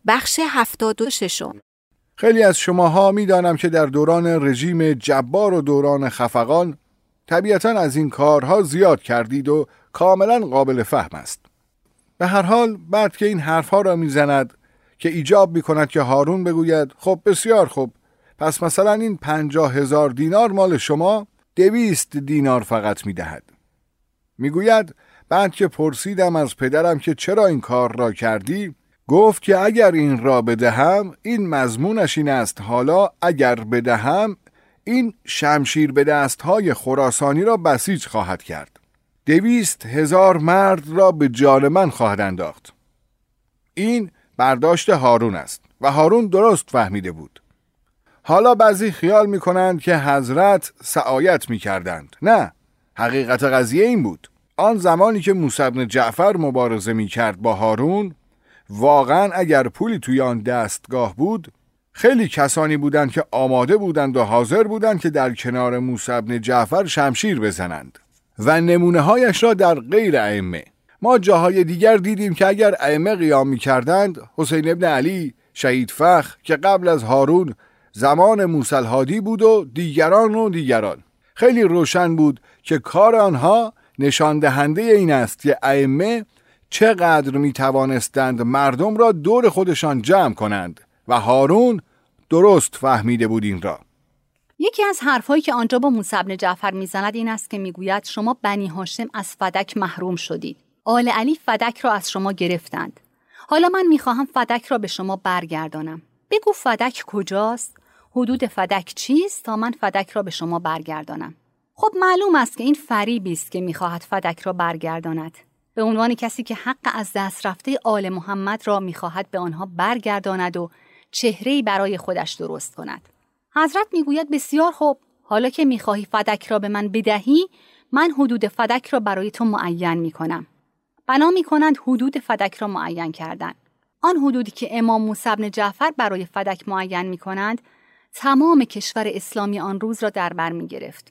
بخش 76. خیلی از شماها می‌دانم که در دوران رژیم جبار و دوران خفقان طبیعتاً از این کارها زیاد کردید و کاملاً قابل فهم است. به هر حال بعد که این حرفها را می‌زند که ایجاب می‌کند که هارون بگوید خب بسیار خوب، پس مثلا این 50,000 دینار مال شما، 200 دینار فقط می‌دهد. می‌گوید بعد که پرسیدم از پدرم که چرا این کار را کردی، گفت که اگر این را بدهم، این مضمونش این است حالا اگر بدهم این شمشیر به دستهای خراسانی را بسیج خواهد کرد. 200,000 مرد را به جان من خواهد انداخت. این برداشت هارون است و هارون درست فهمیده بود. حالا بعضی خیال می کنند که حضرت سعایت می کردند. نه، حقیقت قضیه این بود. آن زمانی که موسی بن جعفر مبارزه می کرد با هارون، واقعا اگر پولی توی آن دستگاه بود، خیلی کسانی بودند که آماده بودند و حاضر بودند که در کنار موسی بن جعفر شمشیر بزنند و نمونه هایش را در غیر ائمه. ما جاهای دیگر دیدیم که اگر ائمه قیام می کردند، حسین ابن علی، شهید فخر که قبل از هارون زمان موسی الهادی بود و دیگران خیلی روشن بود که کار آنها نشان دهنده این است که ائمه چقدر می توانستند مردم را دور خودشان جمع کنند و هارون درست فهمیده بود این را. یکی از حرفایی که آنجا با موسی بن جعفر میزند این است که میگوید شما بنی هاشم از فدک محروم شدید. آل علی فدک را از شما گرفتند. حالا من میخواهم فدک را به شما برگردانم. بگو فدک کجاست؟ حدود فدک چیست تا من فدک را به شما برگردانم؟ خب معلوم است که این فریبی است که میخواهد فدک را برگرداند. به عنوان کسی که حق از دست رفته آل محمد را میخواهد به آنها برگرداند و چهره‌ای برای خودش درست کند. حضرت میگوید بسیار خوب، حالا که میخواهی فدک را به من بدهی، من حدود فدک را برای تو معین میکنم. بنا میکنند حدود فدک را معین کردن. آن حدودی که امام موسی بن جعفر برای فدک معین میکنند، تمام کشور اسلامی آن روز را در بر میگرفت.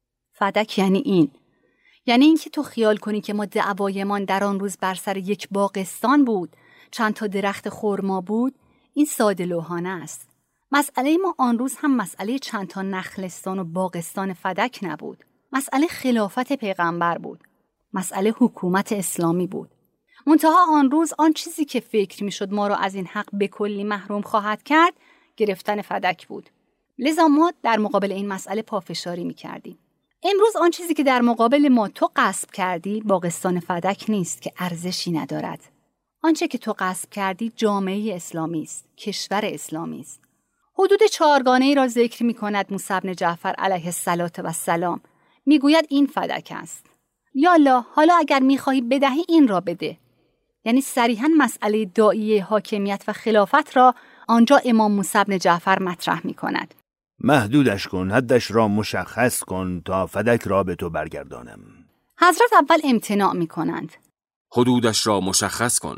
فدک یعنی این. یعنی این که تو خیال کنی که ما دعوایمان در آن روز بر سر یک باغستان بود، چند تا درخت خرما بود، این ساده لوحانه است. مسئله ما آن روز هم مسئله چند تا نخلستان و باغستان فدک نبود. مسئله خلافت پیغمبر بود. مسئله حکومت اسلامی بود. منتها آن روز آن چیزی که فکر میشد ما را از این حق به کلی محروم خواهد کرد، گرفتن فدک بود. لذا ما در مقابل این مسئله پافشاری میکردیم. امروز آن چیزی که در مقابل ما تو غصب کردی باغستان فدک نیست که ارزشی ندارد. آنچه که تو غصب کردی جامعه اسلامی است، کشور اسلامی است. حدود 4 گانه‌ای را ذکر می‌کند موسی بن جعفر علیه السلام. میگوید این فدک است. یا الله، حالا اگر می‌خواهی بدهی این را بده. یعنی صریحاً مسئله داعیه حاکمیت و خلافت را آنجا امام موسی بن جعفر مطرح می‌کند. محدودش کن، حدش را مشخص کن تا فدک را به تو برگردانم. حضرت اول امتناع می‌کنند. حدودش را مشخص کن.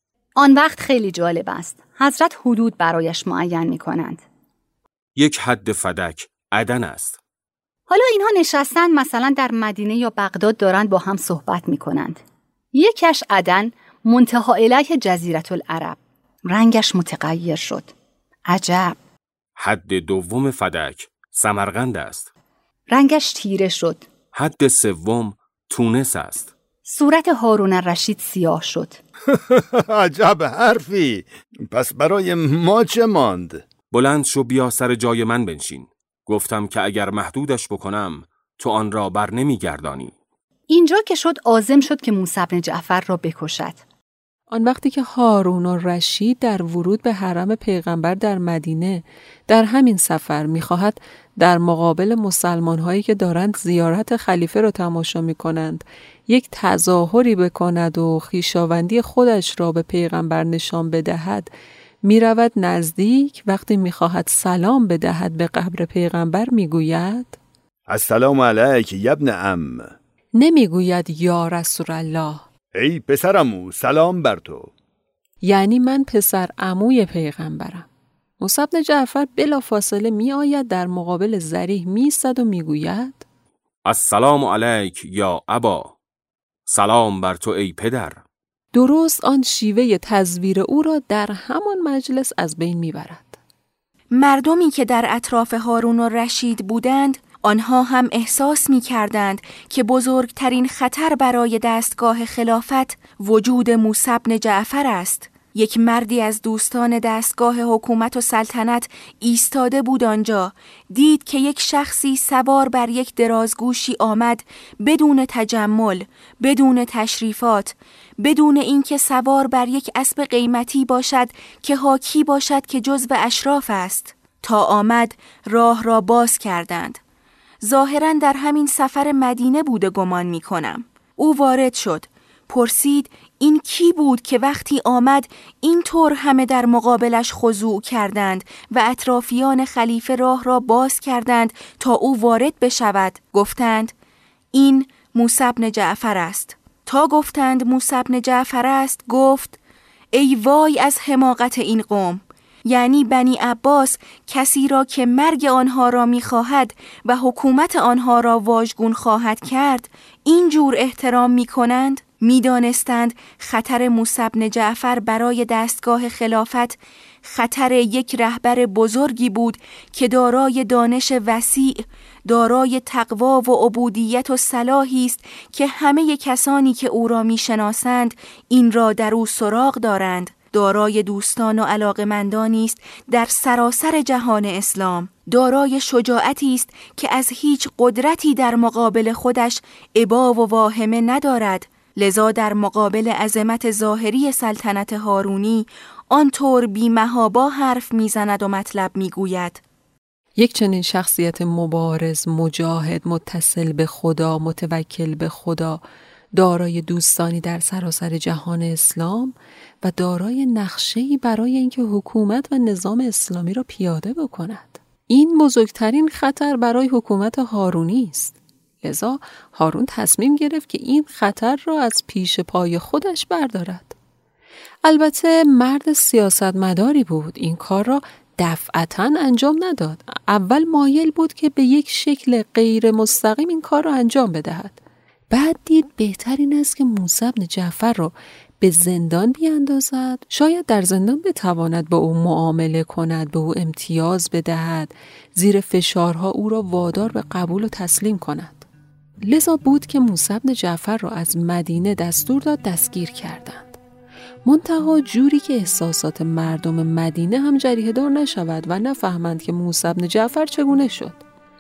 آن وقت خیلی جالب است. حضرت حدود برایش معین می‌کنند. یک حد فدک عدن است. حالا اینها نشستن مثلا در مدینه یا بغداد دارند با هم صحبت می‌کنند. یکش عدن منتهی الیه جزیره العرب. رنگش متغیر شد. عجب. حد دوم فدک سمرقند است. رنگش تیره شد. حد سوم تونس است. صورت هارون الرشید سیاه شد. عجب حرفی. پس برای ما چه ماند؟ بلند شو بیا سر جای من بنشین. گفتم که اگر محدودش بکنم تو آن را بر نمی گردانی. اینجا که شد عازم شد که موسی بن جعفر را بکشد. آن وقتی که هارون الرشید در ورود به حرم پیغمبر در مدینه در همین سفر می‌خواهد در مقابل مسلمان‌هایی که دارند زیارت خلیفه را تماشا می‌کنند یک تظاهری بکند و خویشاوندی خودش را به پیغمبر نشان بدهد، می‌رود نزدیک. وقتی می‌خواهد سلام بدهد به قبر پیغمبر می‌گوید السلام علیک یا ابن عم. نمی‌گوید یا رسول الله. ای پسر عمو، سلام بر تو. یعنی من پسر عموی پیغمبرم. موسی بن جعفر بلافاصله می آید در مقابل ذریح می ایستد و می گوید السلام علیک یا ابا. سلام بر تو ای پدر. درست آن شیوه تزویر او را در همان مجلس از بین میبرد. مردمی که در اطراف هارون الرشید بودند، آنها هم احساس می‌کردند که بزرگترین خطر برای دستگاه خلافت وجود موسی بن جعفر است. یک مردی از دوستان دستگاه حکومت و سلطنت ایستاده بود آنجا، دید که یک شخصی سوار بر یک درازگوشی آمد، بدون تجمل، بدون تشریفات، بدون اینکه سوار بر یک اسب قیمتی باشد که حاکی باشد که جزو اشراف است. تا آمد راه را باز کردند. ظاهراً در همین سفر مدینه بوده گمان می کنم. او وارد شد. پرسید این کی بود که وقتی آمد اینطور همه در مقابلش خضوع کردند و اطرافیان خلیفه راه را باز کردند تا او وارد بشود؟ گفتند این موسی بن جعفر است. تا گفتند موسی بن جعفر است، گفت ای وای از حماقت این قوم، یعنی بنی عباس کسی را که مرگ آنها را می‌خواهد و حکومت آنها را واژگون خواهد کرد اینجور احترام می‌کنند. می‌دانستند خطر موسی بن جعفر برای دستگاه خلافت خطر یک رهبر بزرگی بود که دارای دانش وسیع، دارای تقوا و عبودیت و صلاحی است که همه کسانی که او را می‌شناسند این را در او سراغ دارند. دارای دوستان و علاقمندانی است در سراسر جهان اسلام. دارای شجاعتی است که از هیچ قدرتی در مقابل خودش ابا و واهمه ندارد. لذا در مقابل عظمت ظاهری سلطنت هارونی آنطور بی‌محابا حرف میزند و مطلب میگوید. یک چنین شخصیت مبارز، مجاهد، متصل به خدا، متوکل به خدا، دارای دوستانی در سراسر جهان اسلام و دارای نقشه‌ای برای اینکه حکومت و نظام اسلامی را پیاده بکند. این بزرگترین خطر برای حکومت هارونی است. لذا هارون تصمیم گرفت که این خطر را از پیش پای خودش بردارد. البته مرد سیاستمداری بود. این کار را دفعتاً انجام نداد. اول مایل بود که به یک شکل غیر مستقیم این کار را انجام بدهد. بعد دید بهتر این است که موسی بن جعفر را به زندان بیاندازد. شاید در زندان بتواند با او معامله کند، به او امتیاز بدهد، زیر فشارها او را وادار به قبول و تسلیم کند. لذا بود که موسی بن جعفر را از مدینه دستور داد دستگیر کردند. منتها جوری که احساسات مردم مدینه هم جریحه دار نشود و نفهمند که موسی بن جعفر چگونه شد.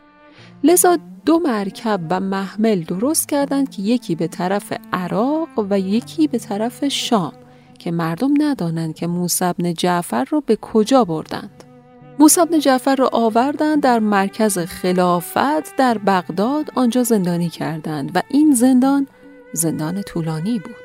لذا 2 مرکب و محمل درست کردند که یکی به طرف عراق و یکی به طرف شام که مردم ندانند که موسی بن جعفر را به کجا بردند. موسی بن جعفر را آوردند در مرکز خلافت در بغداد، آنجا زندانی کردند و این زندان طولانی بود.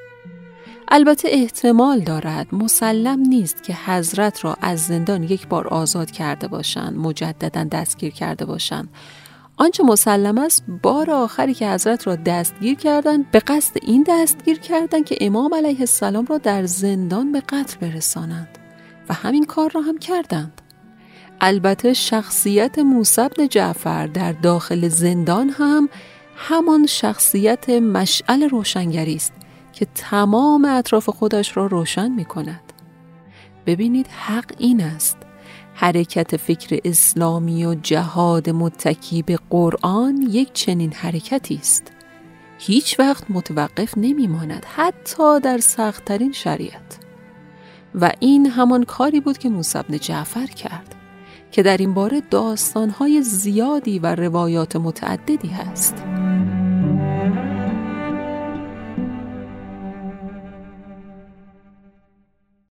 البته احتمال دارد، مسلم نیست که حضرت را از زندان یک بار آزاد کرده باشند، مجددا دستگیر کرده باشند. آنچه مسلم است بار آخری که حضرت را دستگیر کردند به قصد این دستگیر کردند که امام علیه السلام را در زندان به قتل برسانند و همین کار را هم کردند. البته شخصیت موسی بن جعفر در داخل زندان هم همان شخصیت مشعل روشنگری است که تمام اطراف خودش را روشن می کند. ببینید حق این است. حرکت فکر اسلامی و جهاد متکی به قرآن یک چنین حرکتی است. هیچ وقت متوقف نمی ماند، حتی در سخت‌ترین شرایط. و این همان کاری بود که موسی بن جعفر کرد که در این باره داستان‌های زیادی و روایات متعددی هست.